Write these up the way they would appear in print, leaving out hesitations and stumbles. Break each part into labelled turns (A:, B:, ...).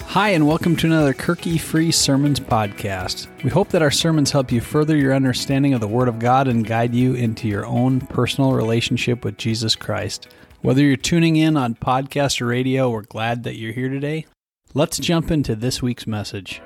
A: Hi, and welcome to another Kirky Free Sermons podcast. We hope that our sermons help you further your understanding of the Word of God and guide you into your own personal relationship with Jesus Christ. Whether you're tuning in on podcast or radio, we're glad that you're here today. Let's jump into this week's message.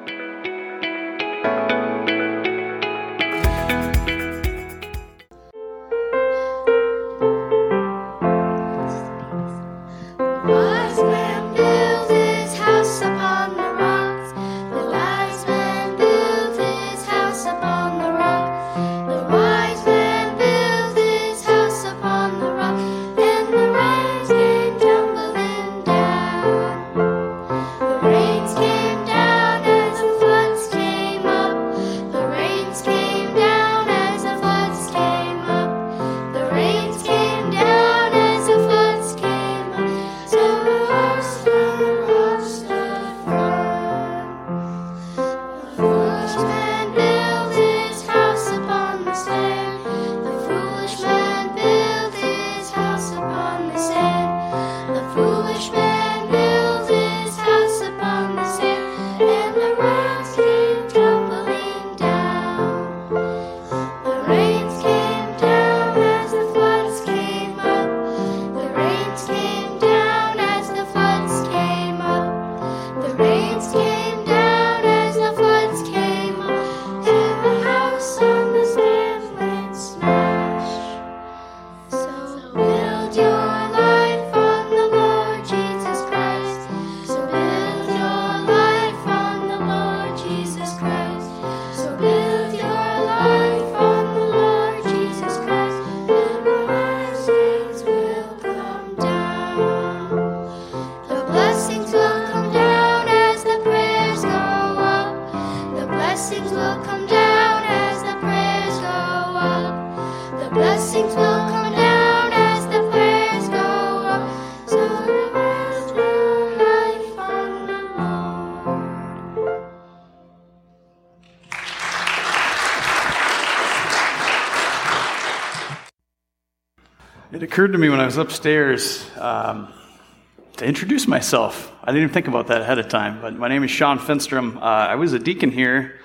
B: It occurred to me when I was upstairs to introduce myself. I didn't even think about that ahead of time, but my name is Sean Finstrom. I was a deacon here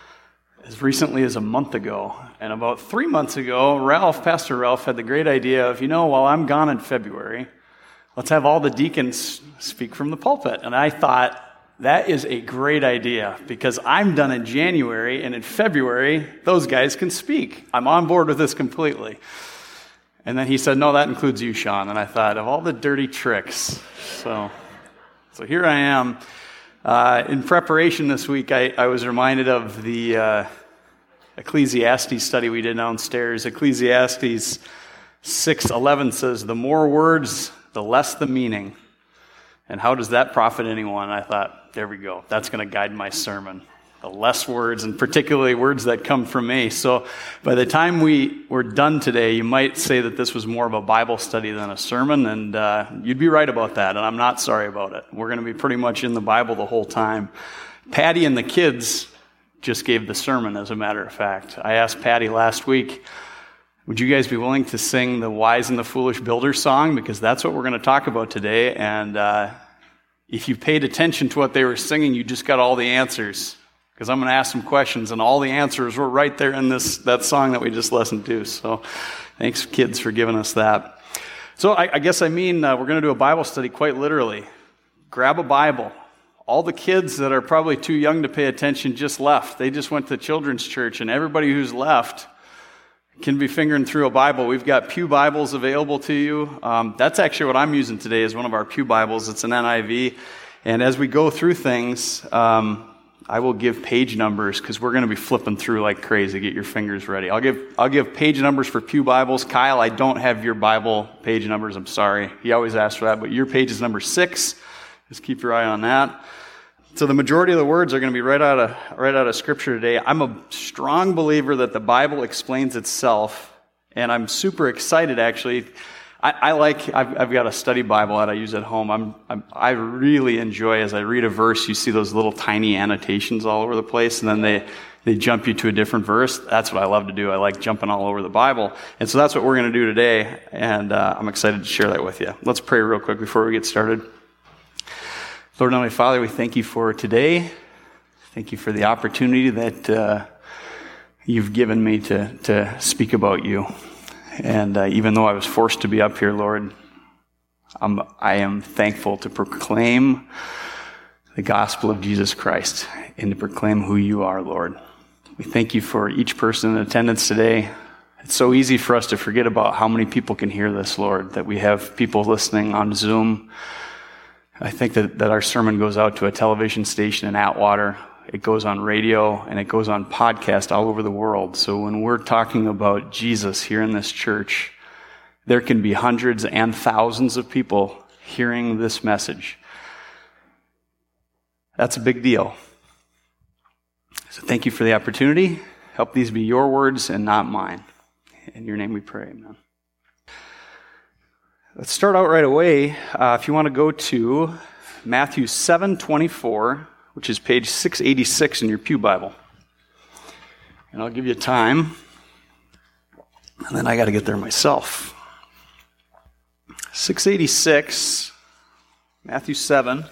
B: as recently as a month ago, and about 3 months ago, Pastor Ralph, had the great idea of, while I'm gone in February, let's have all the deacons speak from the pulpit. And I thought, that is a great idea, because I'm done in January, and in February, those guys can speak. I'm on board with this completely. And then he said, no, that includes you, Sean. And I thought, of all the dirty tricks. So here I am. In preparation this week, I was reminded of the Ecclesiastes study we did downstairs. Ecclesiastes 6:11 says, the more words, the less the meaning. And how does that profit anyone? I thought, there we go. That's going to guide my sermon. The less words, and particularly words that come from me. So by the time we were done today, you might say that this was more of a Bible study than a sermon, and you'd be right about that, and I'm not sorry about it. We're going to be pretty much in the Bible the whole time. Patty and the kids just gave the sermon, as a matter of fact. I asked Patty last week, would you guys be willing to sing the Wise and the Foolish Builder song? Because that's what we're going to talk about today, and if you paid attention to what they were singing, you just got all the answers. Because I'm going to ask some questions, and all the answers were right there in that song that we just listened to. So thanks, kids, for giving us that. So I guess we're going to do a Bible study quite literally. Grab a Bible. All the kids that are probably too young to pay attention just left. They just went to children's church, and everybody who's left can be fingering through a Bible. We've got Pew Bibles available to you. That's actually what I'm using today is one of our Pew Bibles. It's an NIV. And as we go through things, I will give page numbers because we're going to be flipping through like crazy. Get your fingers ready. I'll give page numbers for Pew Bibles. Kyle, I don't have your Bible page numbers. I'm sorry. He always asks for that, but your page is number 6. Just keep your eye on that. So the majority of the words are going to be right out of Scripture today. I'm a strong believer that the Bible explains itself, and I'm super excited actually. I've got a study Bible that I use at home. I really enjoy, as I read a verse, you see those little tiny annotations all over the place, and then they jump you to a different verse. That's what I love to do. I like jumping all over the Bible. And so that's what we're going to do today, and I'm excited to share that with you. Let's pray real quick before we get started. Lord, Heavenly Father, we thank you for today. Thank you for the opportunity that you've given me to speak about you. And even though I was forced to be up here, Lord, I am thankful to proclaim the gospel of Jesus Christ and to proclaim who you are, Lord. We thank you for each person in attendance today. It's so easy for us to forget about how many people can hear this, Lord, that we have people listening on Zoom. I think that our sermon goes out to a television station in Atwater. It goes on radio, and it goes on podcast all over the world. So when we're talking about Jesus here in this church, there can be hundreds and thousands of people hearing this message. That's a big deal. So thank you for the opportunity. Help these be your words and not mine. In your name we pray, amen. Let's start out right away. If you want to go to Matthew 7:24, which is page 686 in your pew Bible. And I'll give you time. And then I got to get there myself. 686, Matthew 7,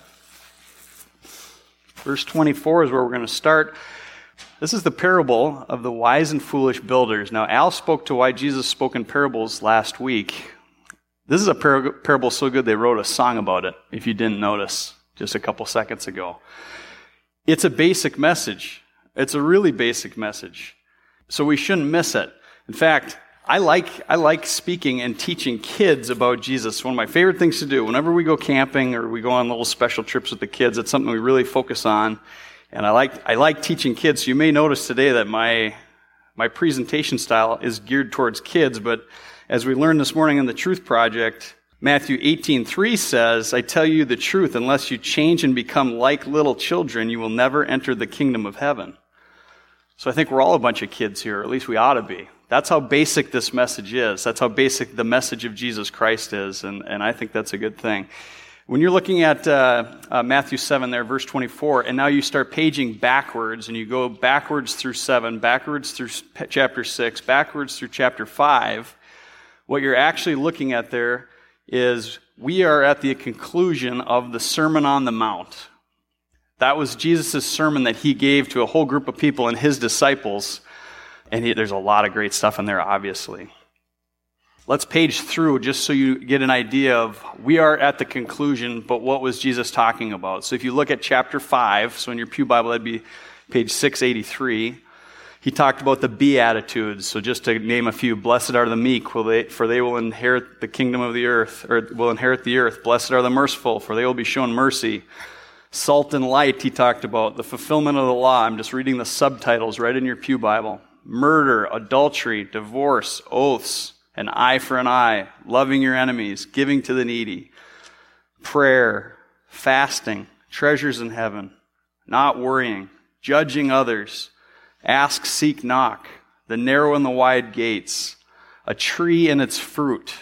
B: verse 24 is where we're going to start. This is the parable of the wise and foolish builders. Now, Al spoke to why Jesus spoke in parables last week. This is a parable so good they wrote a song about it, if you didn't notice just a couple seconds ago. It's a basic message. It's a really basic message. So we shouldn't miss it. In fact, I like speaking and teaching kids about Jesus. One of my favorite things to do. Whenever we go camping or we go on little special trips with the kids, it's something we really focus on. And I like teaching kids. So you may notice today that my presentation style is geared towards kids, but as we learned this morning in the Truth Project, Matthew 18:3 says, I tell you the truth, unless you change and become like little children, you will never enter the kingdom of heaven. So I think we're all a bunch of kids here, or at least we ought to be. That's how basic this message is. That's how basic the message of Jesus Christ is, and I think that's a good thing. When you're looking at Matthew 7 there, verse 24, and now you start paging backwards, and you go backwards through 7, backwards through chapter 6, backwards through chapter 5, what you're actually looking at there is we are at the conclusion of the Sermon on the Mount. That was Jesus' sermon that he gave to a whole group of people and his disciples, and there's a lot of great stuff in there, obviously. Let's page through just so you get an idea of we are at the conclusion, but what was Jesus talking about? So if you look at chapter 5, so in your pew Bible that'd be page 683, he talked about the Beatitudes. So just to name a few, blessed are the meek, for they will inherit the kingdom of the earth, or will inherit the earth. Blessed are the merciful, for they will be shown mercy. Salt and light, he talked about. The fulfillment of the law. I'm just reading the subtitles right in your pew Bible. Murder, adultery, divorce, oaths, an eye for an eye, loving your enemies, giving to the needy, prayer, fasting, treasures in heaven, not worrying, judging others, ask, seek, knock, the narrow and the wide gates, a tree and its fruit.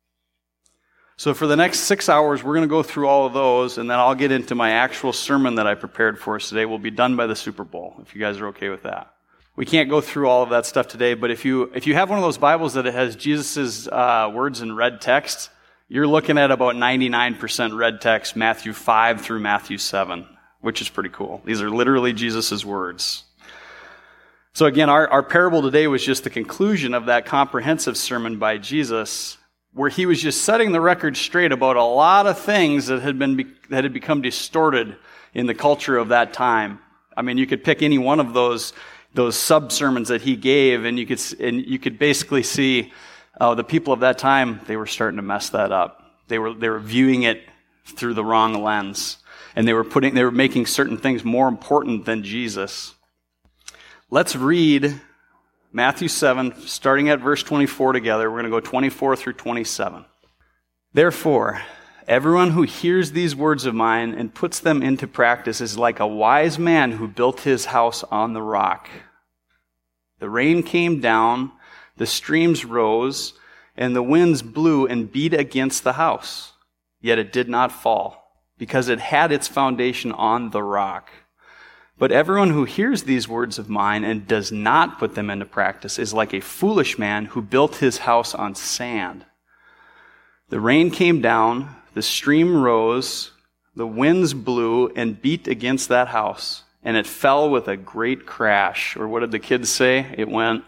B: So for the next 6 hours, we're going to go through all of those, and then I'll get into my actual sermon that I prepared for us today. We'll be done by the Super Bowl, if you guys are okay with that. We can't go through all of that stuff today, but if you have one of those Bibles that it has Jesus' words in red text, you're looking at about 99% red text, Matthew 5 through Matthew 7, which is pretty cool. These are literally Jesus' words. So again, our parable today was just the conclusion of that comprehensive sermon by Jesus, where he was just setting the record straight about a lot of things that had become distorted in the culture of that time. I mean, you could pick any one of those sub-sermons that he gave, and you could basically see the people of that time, they were starting to mess that up. They were viewing it through the wrong lens, and they were making certain things more important than Jesus. Let's read Matthew 7, starting at verse 24 together. We're going to go 24 through 27. Therefore, everyone who hears these words of mine and puts them into practice is like a wise man who built his house on the rock. The rain came down, the streams rose, and the winds blew and beat against the house. Yet it did not fall, because it had its foundation on the rock. But everyone who hears these words of mine and does not put them into practice is like a foolish man who built his house on sand. The rain came down, the stream rose, the winds blew and beat against that house, and it fell with a great crash. Or what did the kids say? It went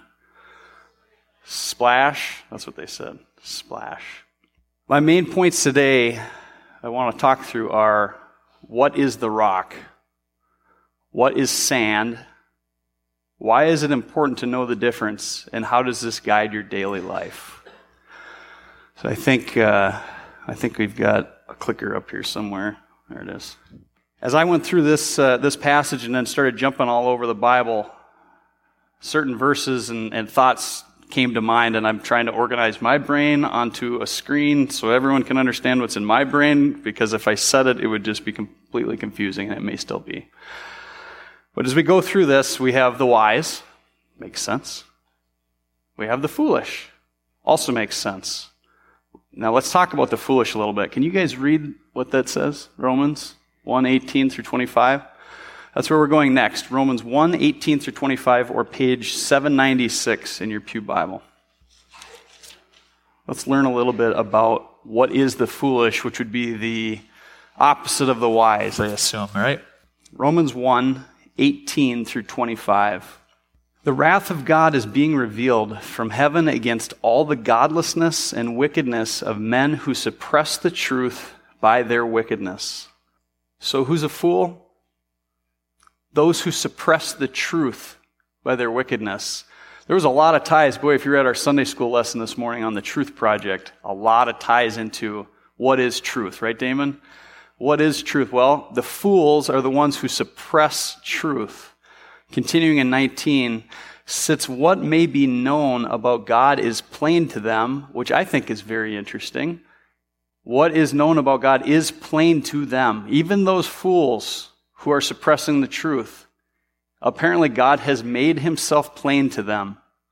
B: splash. That's what they said. Splash. My main points today I want to talk through are, what is the rock? What is sand? Why is it important to know the difference? And how does this guide your daily life? So I think we've got a clicker up here somewhere. There it is. As I went through this passage and then started jumping all over the Bible, certain verses and thoughts came to mind, and I'm trying to organize my brain onto a screen so everyone can understand what's in my brain, because if I said it, it would just be completely confusing, and it may still be. But as we go through this, we have the wise. Makes sense. We have the foolish. Also makes sense. Now let's talk about the foolish a little bit. Can you guys read what that says? Romans 1:18 through 25. That's where we're going next. Romans 1:18 through 25, or page 796 in your Pew Bible. Let's learn a little bit about what is the foolish, which would be the opposite of the wise, I assume, right? Romans 1:18 through 25. The wrath of God is being revealed from heaven against all the godlessness and wickedness of men who suppress the truth by their wickedness. So who's a fool? Those who suppress the truth by their wickedness. There was a lot of ties. Boy, if you read our Sunday school lesson this morning on the Truth Project, a lot of ties into what is truth, right, Damon? What is truth? Well, the fools are the ones who suppress truth. Continuing in 19, since what may be known about God is plain to them, which I think is very interesting. What is known about God is plain to them. Even those fools who are suppressing the truth. Apparently God has made himself plain to them.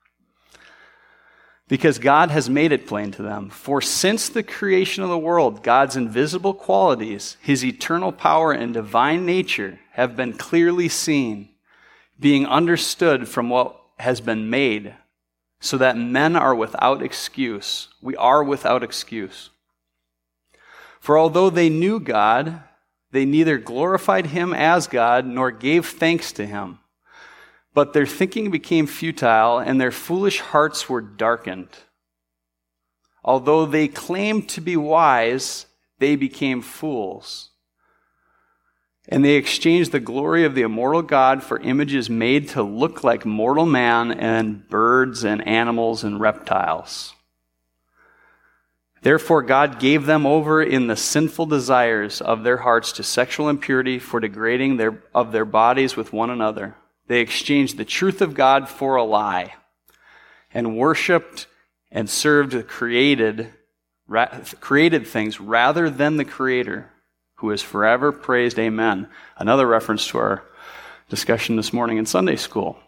B: Because God has made it plain to them. For since the creation of the world, God's invisible qualities, his eternal power and divine nature have been clearly seen, being understood from what has been made, so that men are without excuse. We are without excuse. For although they knew God, they neither glorified him as God nor gave thanks to him. But their thinking became futile, and their foolish hearts were darkened. Although they claimed to be wise, they became fools. And they exchanged the glory of the immortal God for images made to look like mortal man and birds and animals and reptiles. Therefore God gave them over in the sinful desires of their hearts to sexual impurity, for degrading of their bodies with one another. They exchanged the truth of God for a lie, and worshipped and served the created things rather than the Creator, who is forever praised. Amen. Another reference to our discussion this morning in Sunday school.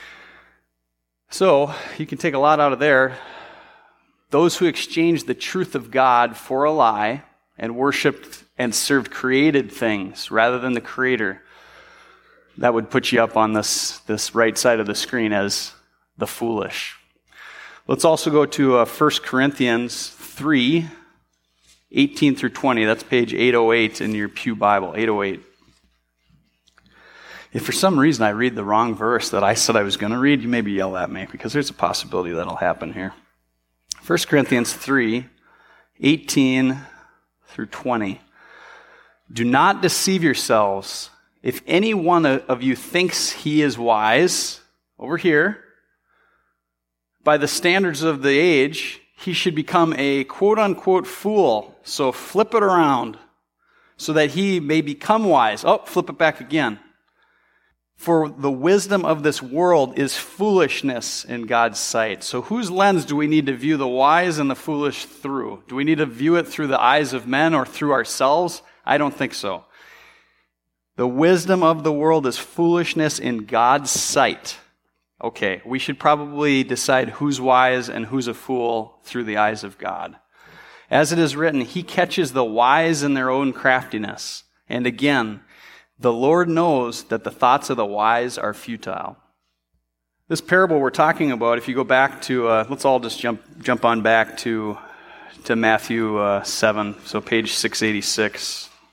B: So, you can take a lot out of there. Those who exchanged the truth of God for a lie and worshipped and served created things rather than the Creator, that would put you up on this right side of the screen as the foolish. Let's also go to 1 Corinthians 3, 18 through 20. That's page 808 in your Pew Bible, 808. If for some reason I read the wrong verse that I said I was going to read, you maybe yell at me, because there's a possibility that'll happen here. 1 Corinthians 3, 18 through 20. Do not deceive yourselves. If any one of you thinks he is wise, over here, by the standards of the age, he should become a quote-unquote fool. So flip it around so that he may become wise. Oh, flip it back again. For the wisdom of this world is foolishness in God's sight. So whose lens do we need to view the wise and the foolish through? Do we need to view it through the eyes of men or through ourselves? I don't think so. The wisdom of the world is foolishness in God's sight. Okay, we should probably decide who's wise and who's a fool through the eyes of God. As it is written, he catches the wise in their own craftiness. And again, the Lord knows that the thoughts of the wise are futile. This parable we're talking about, if you go back to, let's all just jump on back to Matthew 7, so page 686.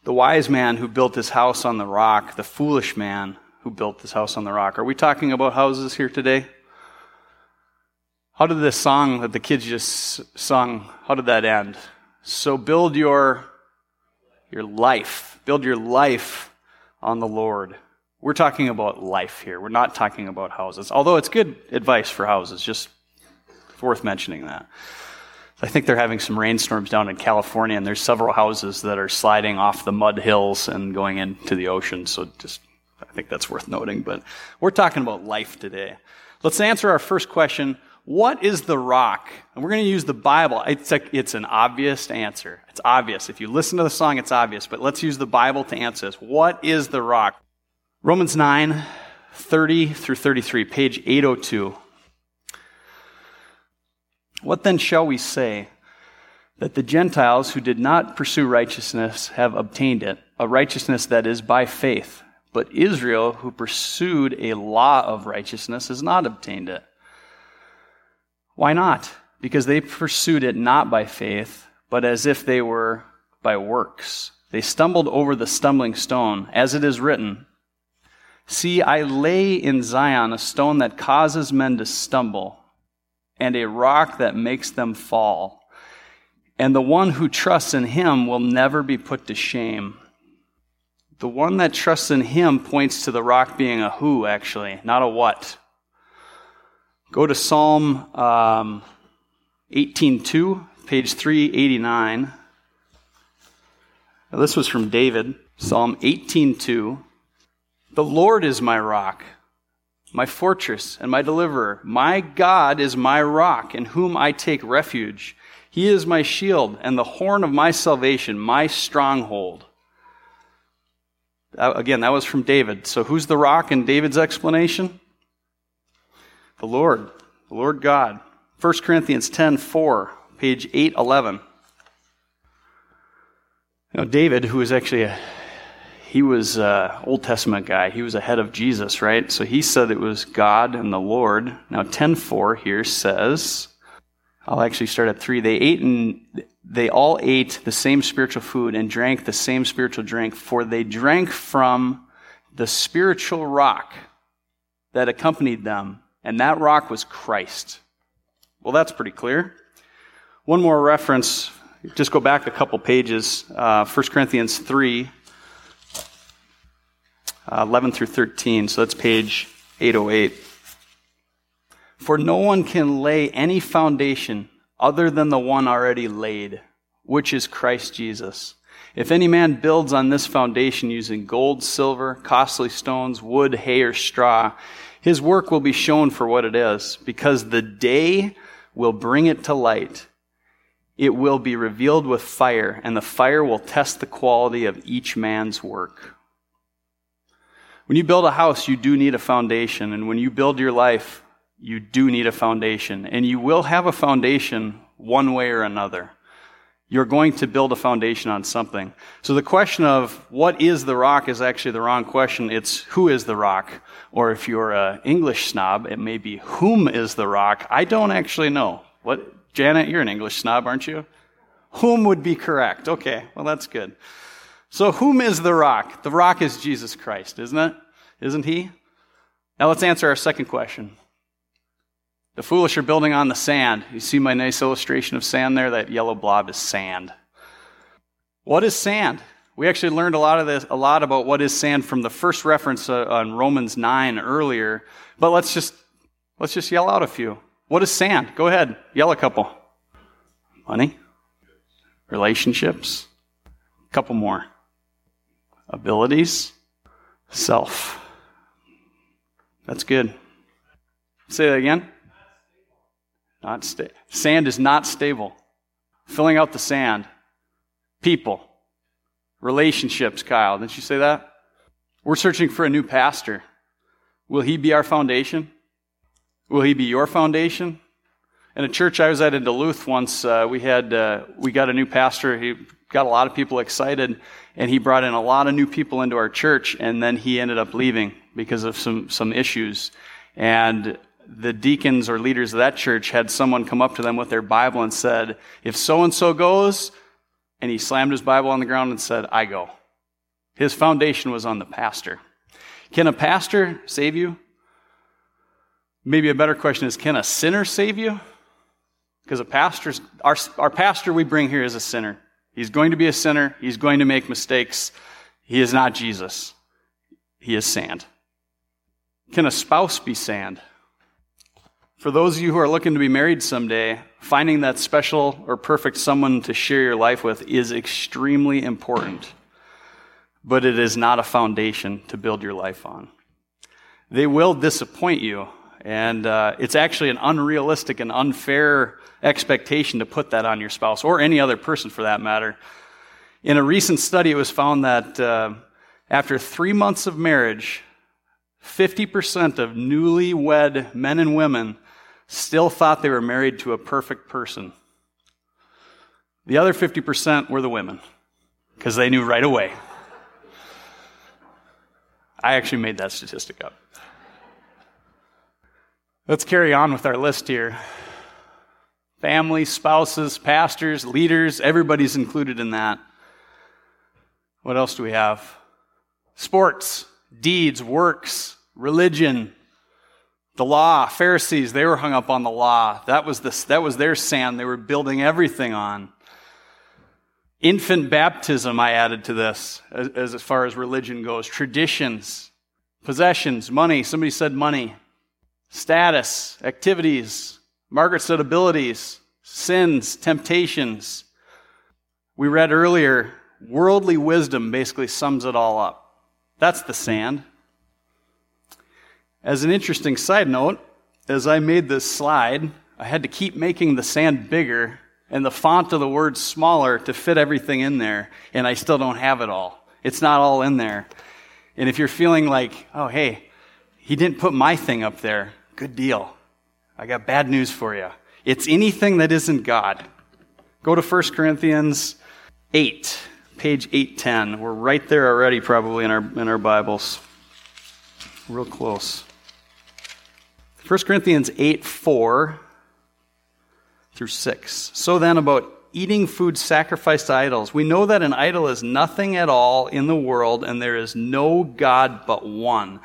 B: The wise man who built his house on the rock, the foolish man who built his house on the rock. Are we talking about houses here today? How did this song that the kids just sung, how did that end? So build your life. Build your life on the Lord. We're talking about life here. We're not talking about houses. Although it's good advice for houses, just worth mentioning that. I think they're having some rainstorms down in California, and there's several houses that are sliding off the mud hills and going into the ocean. So I think that's worth noting. But we're talking about life today. Let's answer our first question. What is the rock? And we're going to use the Bible. It's an obvious answer. It's obvious. If you listen to the song, it's obvious. But let's use the Bible to answer this. What is the rock? Romans 9, 30 through 33, page 802. What then shall we say? That the Gentiles who did not pursue righteousness have obtained it, a righteousness that is by faith. But Israel, who pursued a law of righteousness, has not obtained it. Why not? Because they pursued it not by faith, but as if they were by works. They stumbled over the stumbling stone, as it is written, See, I lay in Zion a stone that causes men to stumble, and a rock that makes them fall. And the one who trusts in him will never be put to shame. The one that trusts in him points to the rock being a who, actually, not a what. Go to Psalm 18:2, page 389. Now, this was from David, Psalm 18:2. The Lord is my rock, my fortress, and my deliverer. My God is my rock, in whom I take refuge. He is my shield and the horn of my salvation, my stronghold. Again, that was from David. So who's the rock in David's explanation? The Lord God. 1 Corinthians 10:4, page 811. David, who was actually he was an Old Testament guy. He was ahead of Jesus, right? So he said it was God and the Lord. Now 10:4 here says, I'll actually start at 3. They all ate the same spiritual food and drank the same spiritual drink, for they drank from the spiritual rock that accompanied them, and that rock was Christ. Well, that's pretty clear. One more reference, just go back a couple pages, 1 Corinthians 3, 11 through 13, so that's page 808. For no one can lay any foundation other than the one already laid, which is Christ Jesus. If any man builds on this foundation using gold, silver, costly stones, wood, hay, or straw, his work will be shown for what it is, because the day will bring it to light. It will be revealed with fire, and the fire will test the quality of each man's work. When you build a house, you do need a foundation, and when you build your life, you do need a foundation, and you will have a foundation one way or another. You're going to build a foundation on something. So the question of what is the rock is actually the wrong question. It's who is the rock? Or if you're an English snob, it may be whom is the rock? I don't actually know. What, Janet, you're an English snob, aren't you? Whom would be correct? Okay, well that's good. So whom is the rock? The rock is Jesus Christ, isn't it? Isn't he? Now let's answer our second question. The foolish are building on the sand. You see my nice illustration of sand there? That yellow blob is sand. What is sand? We actually learned a lot about what is sand from the first reference on Romans 9 earlier. But let's just yell out a few. What is sand? Go ahead, yell a couple. Money, relationships, a couple more. Abilities, self. That's good. Say that again. Sand is not stable. Filling out the sand. People. Relationships, Kyle. Didn't you say that? We're searching for a new pastor. Will he be our foundation? Will he be your foundation? In a church I was at in Duluth once, we got a new pastor. He got a lot of people excited, and he brought in a lot of new people into our church, and then he ended up leaving because of some issues. And the deacons or leaders of that church had someone come up to them with their Bible and said, if so-and-so goes, and he slammed his Bible on the ground and said, I go. His foundation was on the pastor. Can a pastor save you? Maybe a better question is, can a sinner save you? Because our pastor we bring here is a sinner. He's going to be a sinner. He's going to make mistakes. He is not Jesus. He is sand. Can a spouse be sand? For those of you who are looking to be married someday, finding that special or perfect someone to share your life with is extremely important. But it is not a foundation to build your life on. They will disappoint you, and it's actually an unrealistic and unfair expectation to put that on your spouse, or any other person for that matter. In a recent study, it was found that after 3 months of marriage, 50% of newlywed men and women still thought they were married to a perfect person. The other 50% were the women, because they knew right away. I actually made that statistic up. Let's carry on with our list here. Family, spouses, pastors, leaders, everybody's included in that. What else do we have? Sports, deeds, works, religion, the law. Pharisees, they were hung up on the law. That was their sand they were building everything on. Infant baptism, I added to this, as far as religion goes. Traditions, possessions, money. Somebody said money. Status, activities. Margaret said abilities, sins, temptations. We read earlier, worldly wisdom basically sums it all up. That's the sand. As an interesting side note, as I made this slide, I had to keep making the sand bigger and the font of the words smaller to fit everything in there, and I still don't have it all. It's not all in there. And if you're feeling like, oh, hey, he didn't put my thing up there, good deal. I got bad news for you. It's anything that isn't God. Go to 1 Corinthians 8, page 810. We're right there already probably in our Bibles. Real close. 1 Corinthians 8, 4 through 6. So then, about eating food sacrificed to idols. We know that an idol is nothing at all in the world, and there is no God but one.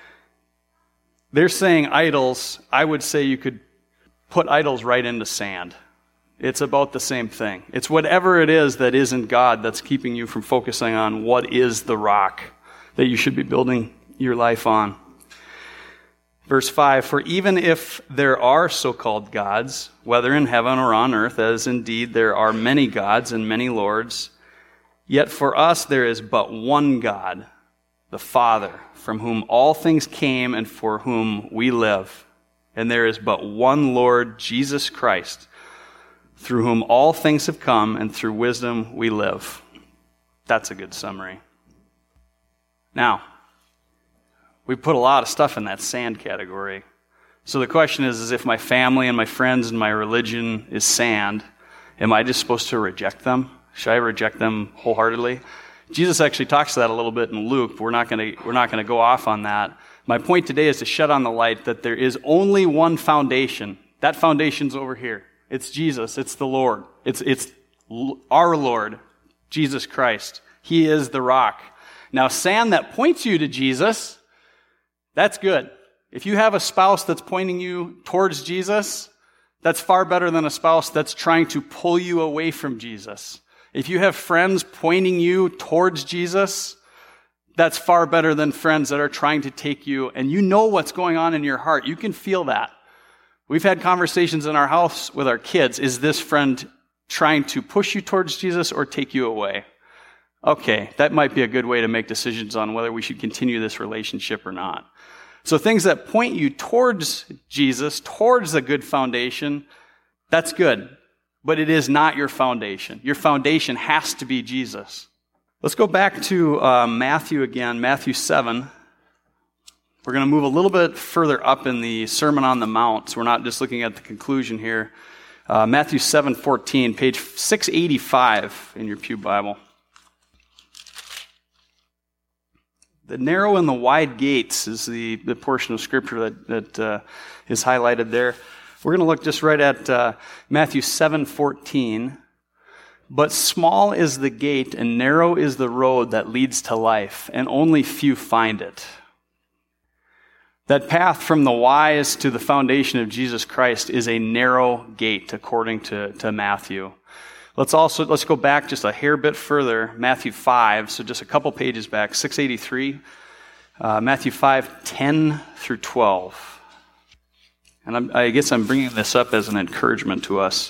B: They're saying idols. I would say you could put idols right into sand. It's about the same thing. It's whatever it is that isn't God that's keeping you from focusing on what is the rock that you should be building your life on. Verse 5, for even if there are so-called gods, whether in heaven or on earth, as indeed there are many gods and many lords, yet for us there is but one God, the Father, from whom all things came and for whom we live. And there is but one Lord, Jesus Christ, through whom all things have come and through wisdom we live. That's a good summary. Now, we put a lot of stuff in that sand category. So the question is if my family and my friends and my religion is sand, am I just supposed to reject them? Should I reject them wholeheartedly? Jesus actually talks to that a little bit in Luke, but we're not going to go off on that. My point today is to shed on the light that there is only one foundation. That foundation's over here. It's Jesus. It's the Lord. It's our Lord, Jesus Christ. He is the rock. Now, sand that points you to Jesus, that's good. If you have a spouse that's pointing you towards Jesus, that's far better than a spouse that's trying to pull you away from Jesus. If you have friends pointing you towards Jesus, that's far better than friends that are trying to take you, and you know what's going on in your heart. You can feel that. We've had conversations in our house with our kids. Is this friend trying to push you towards Jesus or take you away? Okay, that might be a good way to make decisions on whether we should continue this relationship or not. So things that point you towards Jesus, towards a good foundation, that's good. But it is not your foundation. Your foundation has to be Jesus. Let's go back to Matthew again, Matthew 7. We're going to move a little bit further up in the Sermon on the Mount, so we're not just looking at the conclusion here. Matthew 7:14, page 685 in your pew Bible. The narrow and the wide gates is the portion of Scripture that is highlighted there. We're going to look just right at Matthew 7:14. But small is the gate and narrow is the road that leads to life, and only few find it. That path from the wise to the foundation of Jesus Christ is a narrow gate, according to Matthew. Let's go back just a hair bit further, Matthew 5, so just a couple pages back, 683, Matthew 5, 10 through 12. And I guess I'm bringing this up as an encouragement to us.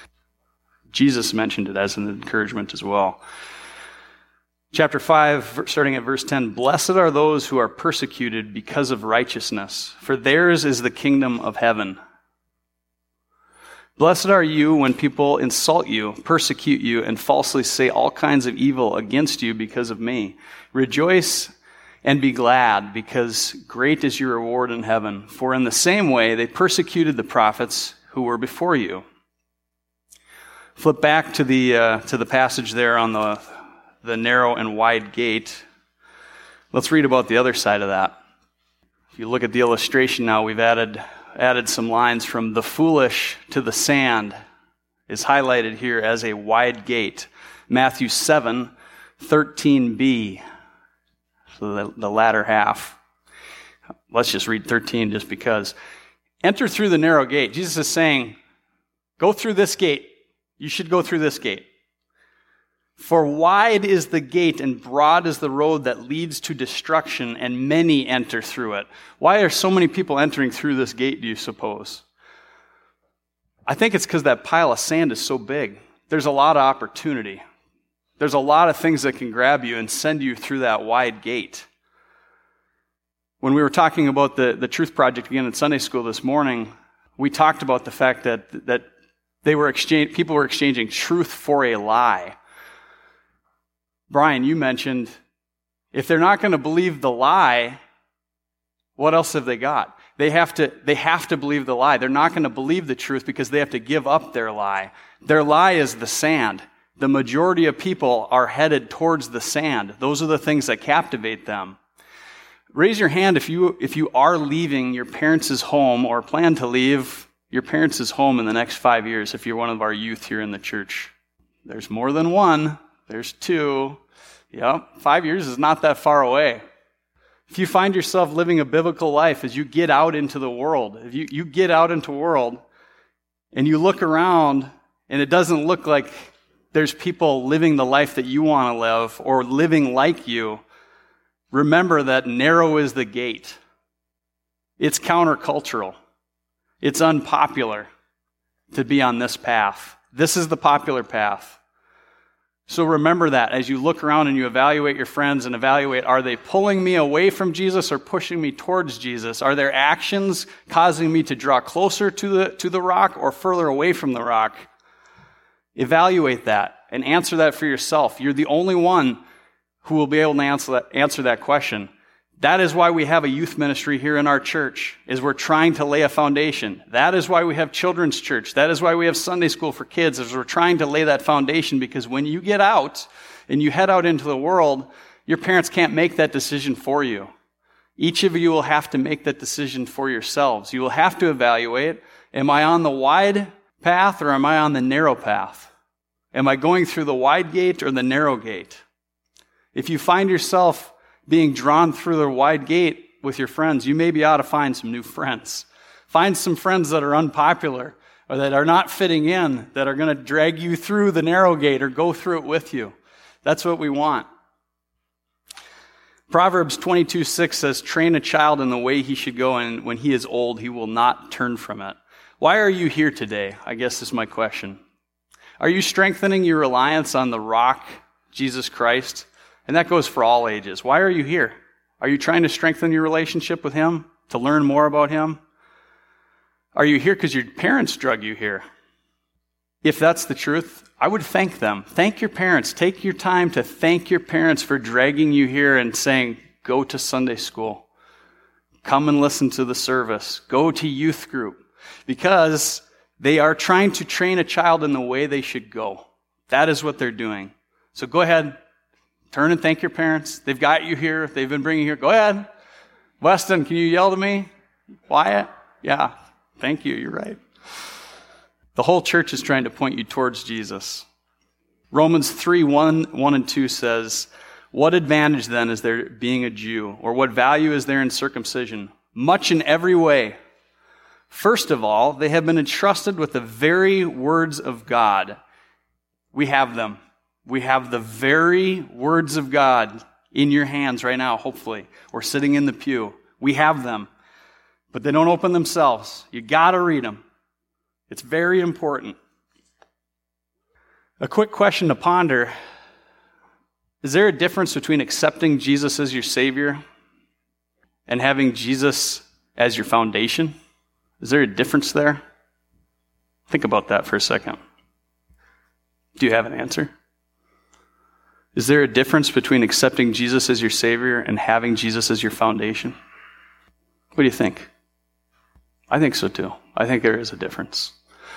B: Jesus mentioned it as an encouragement as well. Chapter 5, starting at verse 10, "Blessed are those who are persecuted because of righteousness, for theirs is the kingdom of heaven. Blessed are you when people insult you, persecute you, and falsely say all kinds of evil against you because of me. Rejoice and be glad, because great is your reward in heaven. For in the same way they persecuted the prophets who were before you." Flip back to the passage there on the narrow and wide gate. Let's read about the other side of that. If you look at the illustration now, we've added some lines from the foolish to the sand is highlighted here as a wide gate. Matthew 7, 13b, so the latter half. Let's just read 13 just because. "Enter through the narrow gate." Jesus is saying, go through this gate. You should go through this gate. "For wide is the gate and broad is the road that leads to destruction, and many enter through it." Why are so many people entering through this gate, do you suppose? I think it's because that pile of sand is so big. There's a lot of opportunity. There's a lot of things that can grab you and send you through that wide gate. When we were talking about the Truth Project again in Sunday school this morning, we talked about the fact that people were exchanging truth for a lie. Brian, you mentioned, if they're not going to believe the lie, what else have they got? They have to believe the lie. They're not going to believe the truth because they have to give up their lie. Their lie is the sand. The majority of people are headed towards the sand. Those are the things that captivate them. Raise your hand if you are leaving your parents' home or plan to leave your parents' home in the next 5 years, if you're one of our youth here in the church. There's more than one. There's two. Yep, 5 years is not that far away. If you find yourself living a biblical life as you get out into the world, if you get out into the world and you look around and it doesn't look like there's people living the life that you want to live or living like you, remember that narrow is the gate. It's countercultural. It's unpopular to be on this path. This is the popular path. So remember that as you look around and you evaluate your friends and evaluate, are they pulling me away from Jesus or pushing me towards Jesus? Are their actions causing me to draw closer to the rock or further away from the rock? Evaluate that and answer that for yourself. You're the only one who will be able to answer that question. That is why we have a youth ministry here in our church, is we're trying to lay a foundation. That is why we have children's church. That is why we have Sunday school for kids, is we're trying to lay that foundation, because when you get out and you head out into the world, your parents can't make that decision for you. Each of you will have to make that decision for yourselves. You will have to evaluate, am I on the wide path or am I on the narrow path? Am I going through the wide gate or the narrow gate? If you find yourself being drawn through the wide gate with your friends, you maybe ought to find some new friends. Find some friends that are unpopular or that are not fitting in, that are going to drag you through the narrow gate or go through it with you. That's what we want. Proverbs 22:6 says, "Train a child in the way he should go, and when he is old, he will not turn from it." Why are you here today? I guess is my question. Are you strengthening your reliance on the rock, Jesus Christ? And that goes for all ages. Why are you here? Are you trying to strengthen your relationship with Him, to learn more about Him? Are you here because your parents drug you here? If that's the truth, I would thank them. Thank your parents. Take your time to thank your parents for dragging you here and saying, go to Sunday school. Come and listen to the service. Go to youth group. Because they are trying to train a child in the way they should go. That is what they're doing. So go ahead. Turn and thank your parents. They've got you here. They've been bringing you here. Go ahead. Weston, can you yell to me? Wyatt? Yeah. Thank you. You're right. The whole church is trying to point you towards Jesus. Romans 3:1 and 2 says, "What advantage then is there being a Jew, or what value is there in circumcision? Much in every way. First of all, they have been entrusted with the very words of God." We have them. We have the very words of God in your hands right now, hopefully, or sitting in the pew. We have them, but they don't open themselves. You got to read them. It's very important. A quick question to ponder. Is there a difference between accepting Jesus as your Savior and having Jesus as your foundation? Is there a difference there? Think about that for a second. Do you have an answer? Is there a difference between accepting Jesus as your Savior and having Jesus as your foundation? What do you think? I think so too. I think there is a difference.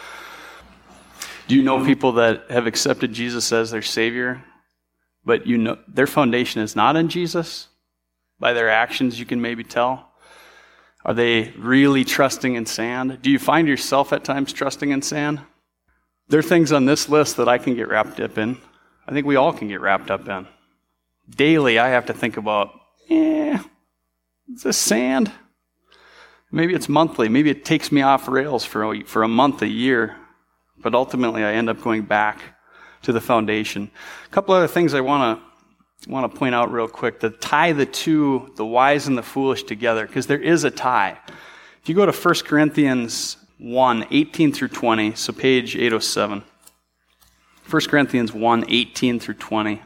B: Do you know people that have accepted Jesus as their Savior, but you know their foundation is not in Jesus? By their actions, you can maybe tell. Are they really trusting in sand? Do you find yourself at times trusting in sand? There are things on this list that I can get wrapped up in. I think we all can get wrapped up in. Daily, I have to think about, is this sand? Maybe it's monthly. Maybe it takes me off rails for a month, a year. But ultimately, I end up going back to the foundation. A couple other things I want to point out real quick to tie the two, the wise and the foolish, together, because there is a tie. If you go to 1 Corinthians 1, 18 through 20, so page 807. 1 Corinthians 1, 18 through 20.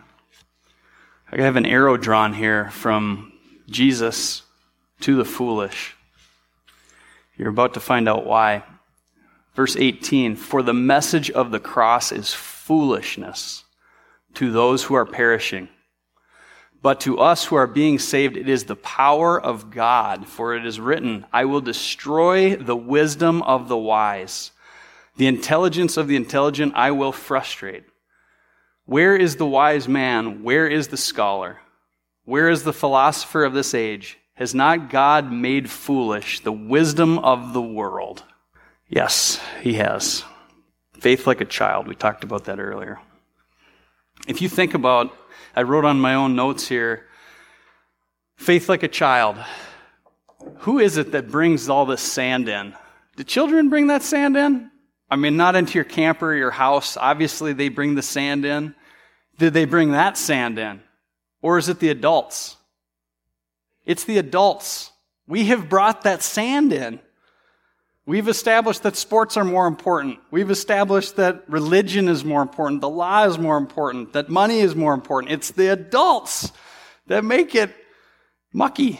B: I have an arrow drawn here from Jesus to the foolish. You're about to find out why. Verse 18, "For the message of the cross is foolishness to those who are perishing. But to us who are being saved, it is the power of God. For it is written, I will destroy the wisdom of the wise. The intelligence of the intelligent I will frustrate. Where is the wise man? Where is the scholar? Where is the philosopher of this age? Has not God made foolish the wisdom of the world?" Yes, he has. Faith like a child. We talked about that earlier. If you think about, I wrote on my own notes here, faith like a child. Who is it that brings all this sand in? Do children bring that sand in? I mean, not into your camper or your house. Obviously, they bring the sand in. Did they bring that sand in? Or is it the adults? It's the adults. We have brought that sand in. We've established that sports are more important. We've established that religion is more important. The law is more important. That money is more important. It's the adults that make it mucky.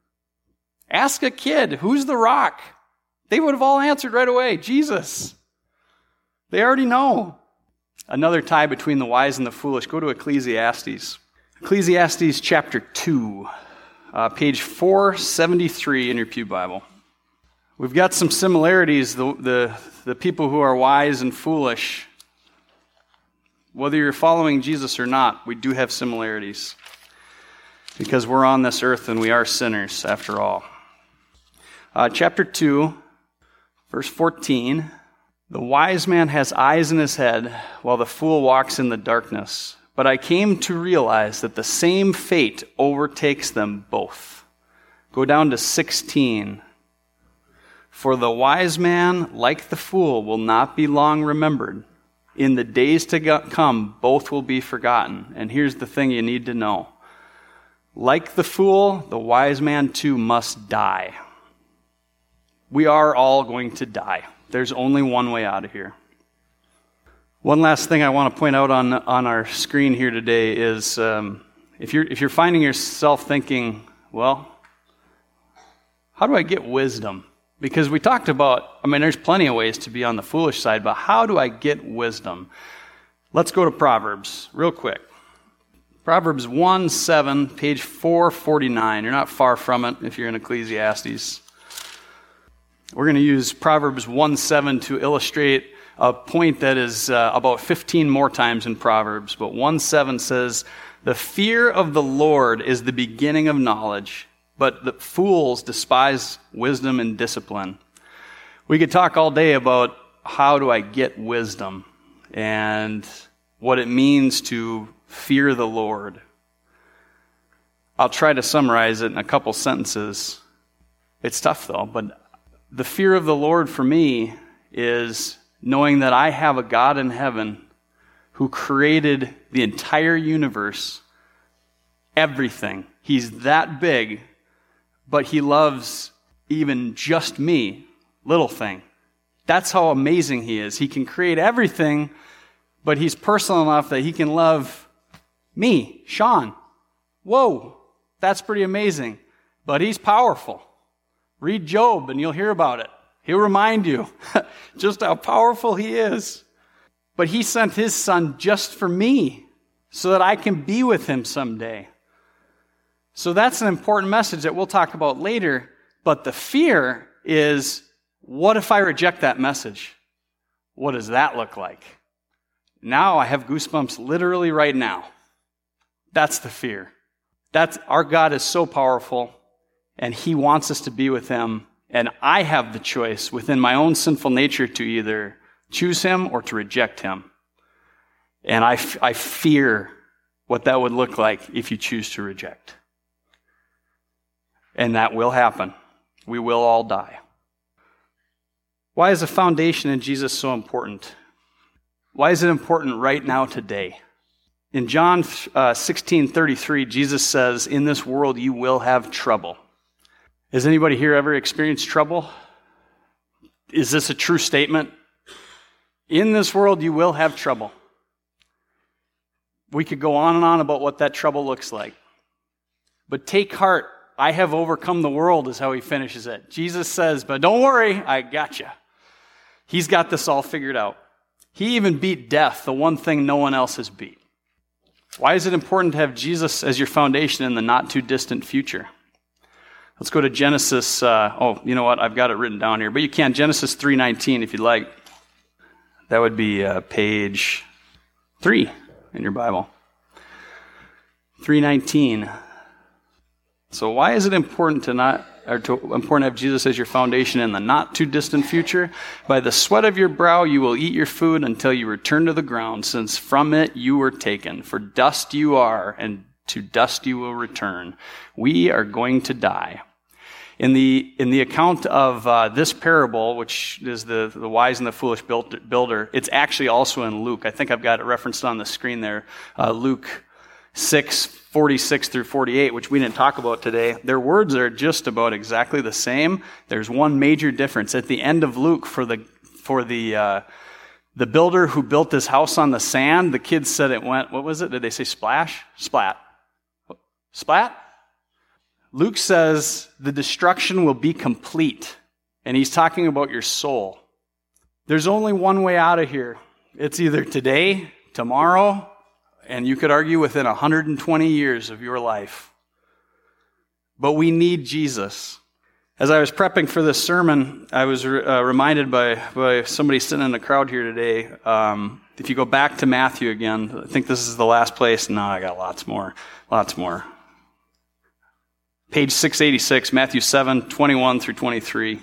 B: Ask a kid, who's the rock? They would have all answered right away, Jesus. They already know. Another tie between the wise and the foolish. Go to Ecclesiastes. Ecclesiastes chapter 2, page 473 in your pew Bible. We've got some similarities, the people who are wise and foolish. Whether you're following Jesus or not, we do have similarities. Because we're on this earth and we are sinners, after all. Chapter 2, verse 14. "The wise man has eyes in his head, while the fool walks in the darkness. But I came to realize that the same fate overtakes them both." Go down to 16. "For the wise man, like the fool, will not be long remembered. In the days to come, both will be forgotten." And here's the thing you need to know. Like the fool, the wise man too must die. We are all going to die. There's only one way out of here. One last thing I want to point out on our screen here today is if you're finding yourself thinking, well, how do I get wisdom? Because we talked about, there's plenty of ways to be on the foolish side, but how do I get wisdom? Let's go to Proverbs real quick. Proverbs 1:7, page 449. You're not far from it if you're in Ecclesiastes. We're going to use Proverbs 1:7 to illustrate a point that is about 15 more times in Proverbs. But 1:7 says, "The fear of the Lord is the beginning of knowledge, but the fools despise wisdom and discipline." We could talk all day about how do I get wisdom. And what it means to fear the Lord. I'll try to summarize it in a couple sentences. It's tough though, but the fear of the Lord for me is knowing that I have a God in heaven who created the entire universe, everything. He's that big, but he loves even just me, little thing. That's how amazing he is. He can create everything, but he's personal enough that he can love me, Sean. Whoa, that's pretty amazing. But he's powerful. Read Job and you'll hear about it. He'll remind you just how powerful he is. But he sent his son just for me so that I can be with him someday. So that's an important message that we'll talk about later. But the fear is, what if I reject that message? What does that look like? Now I have goosebumps literally right now. That's the fear. Our God is so powerful, and he wants us to be with him. And I have the choice within my own sinful nature to either choose him or to reject him. And I fear what that would look like if you choose to reject. And that will happen. We will all die. Why is the foundation in Jesus so important? Why is it important right now today? In John 16:33, Jesus says, "In this world you will have trouble." Has anybody here ever experienced trouble? Is this a true statement? In this world you will have trouble. We could go on and on about what that trouble looks like. But take heart, I have overcome the world is how he finishes it. Jesus says, but don't worry, I got you. He's got this all figured out. He even beat death, the one thing no one else has beat. Why is it important to have Jesus as your foundation in the not too distant future? Let's go to Genesis. You know what? I've got it written down here, but you can. Genesis 3:19 if you'd like. That would be page 3 in your Bible. 3:19. So why is it important to have Jesus as your foundation in the not too distant future? By the sweat of your brow you will eat your food until you return to the ground, since from it you were taken. For dust you are, and to dust you will return. We are going to die. In the account of this parable, which is the wise and the foolish builder, it's actually also in Luke. I think I've got it referenced on the screen there. Luke 6:46 through 48, which we didn't talk about today. Their words are just about exactly the same. There's one major difference. At the end of Luke, for the builder who built this house on the sand, the kids said it went, what was it? Did they say splash? Splat. Splat? Luke says the destruction will be complete, and he's talking about your soul. There's only one way out of here. It's either today, tomorrow, and you could argue within 120 years of your life. But we need Jesus. As I was prepping for this sermon, I was reminded by somebody sitting in the crowd here today. If you go back to Matthew again, I think this is the last place. No, I got lots more. Page 686, Matthew 7:21 through 23.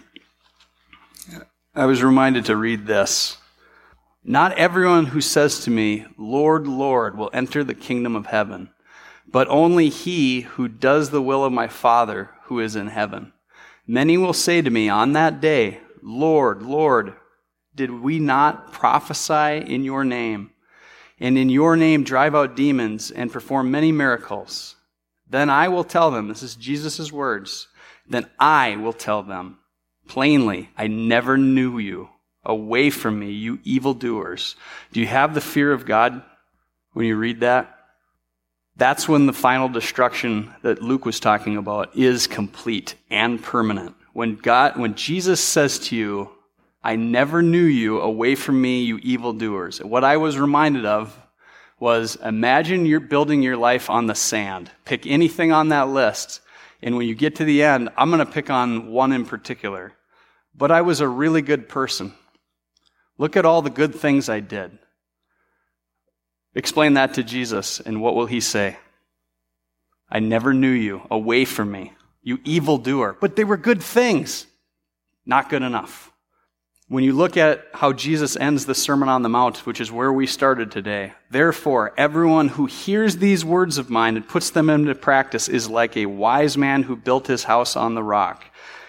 B: I was reminded to read this. Not everyone who says to me, Lord, Lord, will enter the kingdom of heaven, but only he who does the will of my Father who is in heaven. Many will say to me on that day, Lord, Lord, did we not prophesy in your name, and in your name drive out demons and perform many miracles? Then I will tell them, this is Jesus' words, then I will tell them plainly, I never knew you. Away from me, you evildoers. Do you have the fear of God when you read that? That's when the final destruction that Luke was talking about is complete and permanent. When Jesus says to you, I never knew you, away from me, you evildoers. What I was reminded of was, imagine you're building your life on the sand. Pick anything on that list, and when you get to the end, I'm going to pick on one in particular. But I was a really good person. Look at all the good things I did. Explain that to Jesus, and what will he say? I never knew you. Away from me, you evildoer. But they were good things. Not good enough. When you look at how Jesus ends the Sermon on the Mount, which is where we started today, therefore, everyone who hears these words of mine and puts them into practice is like a wise man who built his house on the rock.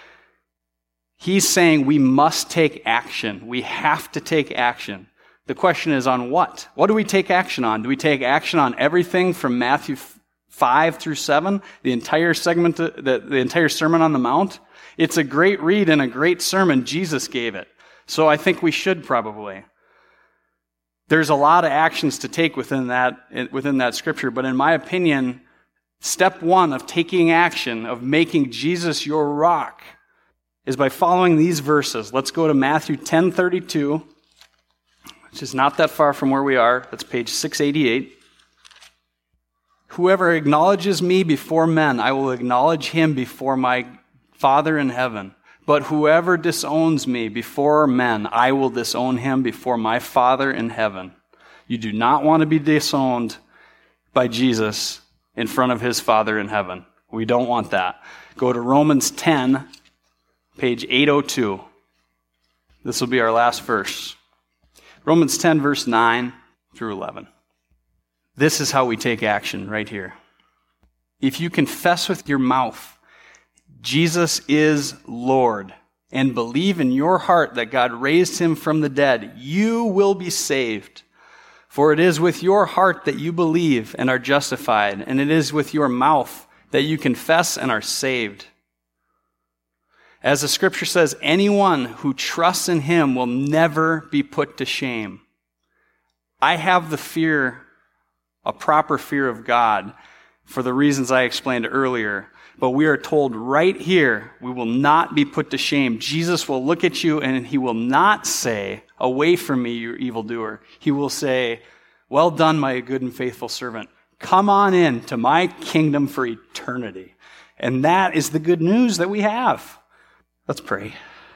B: He's saying we must take action. We have to take action. The question is on what? What do we take action on? Do we take action on everything from Matthew 5 through 7, the entire segment, the entire Sermon on the Mount? It's a great read and a great sermon. Jesus gave it. So I think we should probably. There's a lot of actions to take within that scripture, but in my opinion, step one of taking action, of making Jesus your rock, is by following these verses. Let's go to Matthew 10:32, which is not that far from where we are. That's page 688. Whoever acknowledges me before men, I will acknowledge him before my Father in heaven. But whoever disowns me before men, I will disown him before my Father in heaven. You do not want to be disowned by Jesus in front of his Father in heaven. We don't want that. Go to Romans 10, page 802. This will be our last verse. Romans 10, verse 9 through 11. This is how we take action right here. If you confess with your mouth Jesus is Lord, and believe in your heart that God raised him from the dead, you will be saved. For it is with your heart that you believe and are justified, and it is with your mouth that you confess and are saved. As the scripture says, anyone who trusts in him will never be put to shame. I have the fear, a proper fear of God, for the reasons I explained earlier. But we are told right here, we will not be put to shame. Jesus will look at you and he will not say, away from me, you evildoer. He will say, well done, my good and faithful servant. Come on in to my kingdom for eternity. And that is the good news that we have. Let's pray.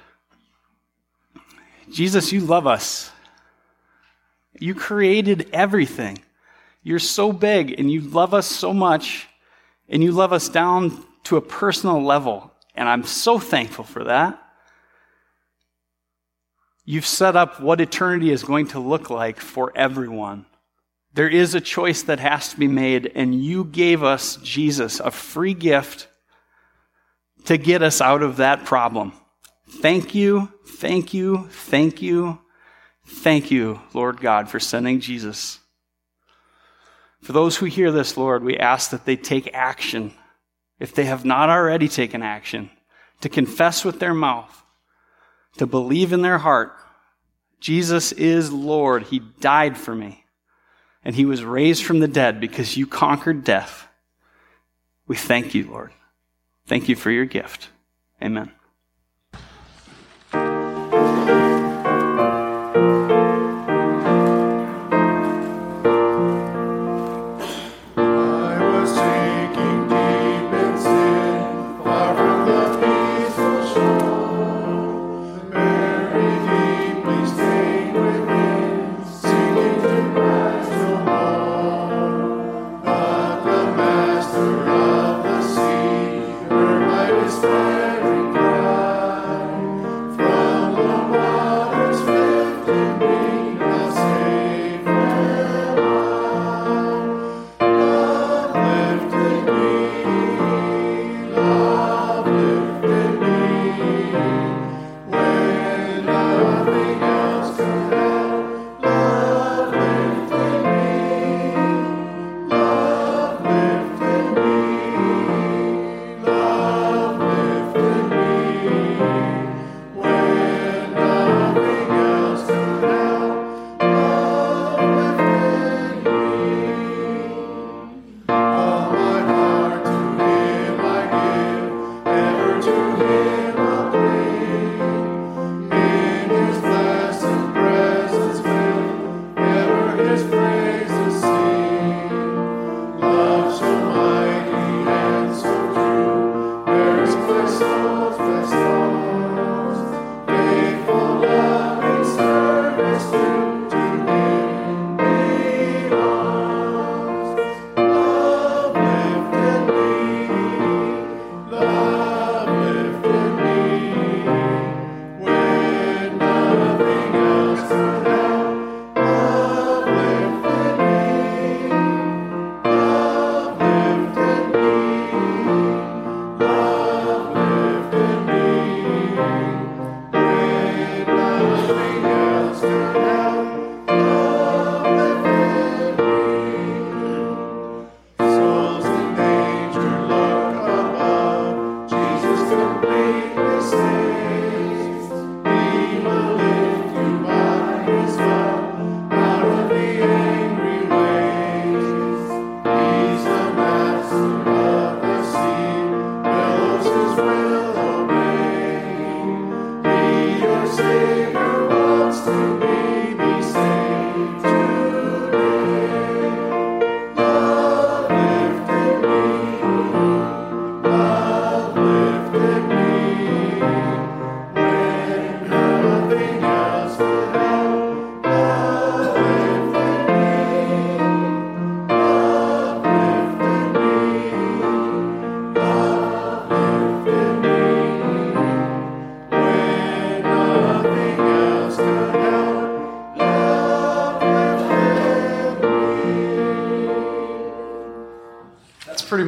B: Jesus, you love us. You created everything. You're so big and you love us so much. And you love us down to a personal level. And I'm so thankful for that. You've set up what eternity is going to look like for everyone. There is a choice that has to be made, and you gave us Jesus, a free gift to get us out of that problem. Thank you, thank you, thank you, thank you, Lord God, for sending Jesus. For those who hear this, Lord, we ask that they take action, if they have not already taken action, to confess with their mouth, to believe in their heart, Jesus is Lord. He died for me, and he was raised from the dead because you conquered death. We thank you, Lord. Thank you for your gift. Amen.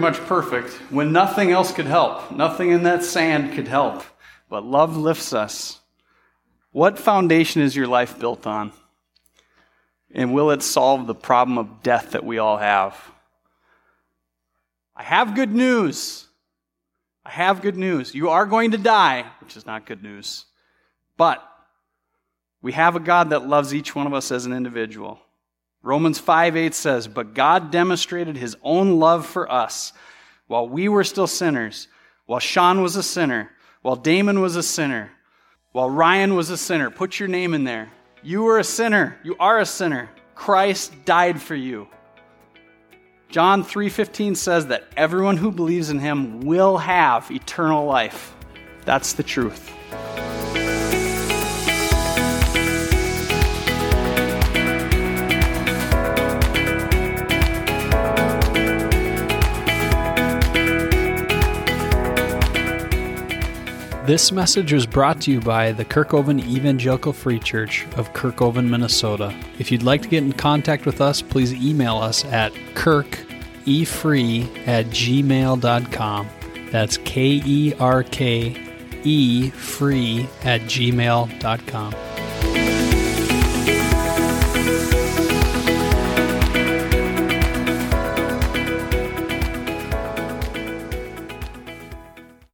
B: much perfect, when nothing else could help. Nothing in that sand could help. But love lifts us. What foundation is your life built on? And will it solve the problem of death that we all have? I have good news. I have good news. You are going to die, which is not good news. But we have a God that loves each one of us as an individual. Romans 5:8 says, "But God demonstrated his own love for us while we were still sinners, while Sean was a sinner, while Damon was a sinner, while Ryan was a sinner." Put your name in there. You were a sinner. You are a sinner. Christ died for you. John 3:15 says that everyone who believes in him will have eternal life. That's the truth.
A: This message was brought to you by the Kirkhoven Evangelical Free Church of Kirkhoven, Minnesota. If you'd like to get in contact with us, please email us at kirkefree@gmail.com. That's KERKE free@gmail.com.